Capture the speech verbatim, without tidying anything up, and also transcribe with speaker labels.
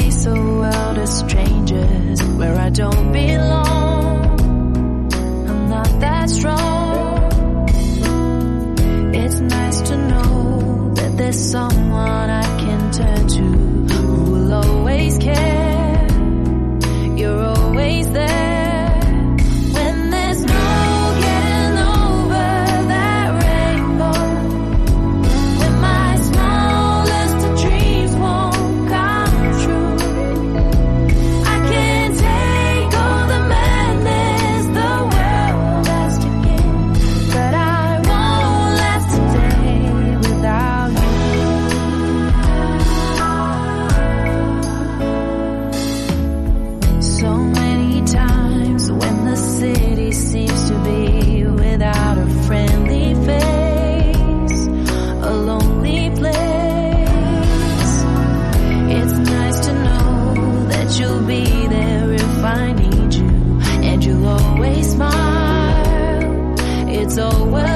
Speaker 1: face a world of strangers where I don't belong. I'm not that strong. It's nice to know that there's someone I can turn to who will always care. You're always there. So well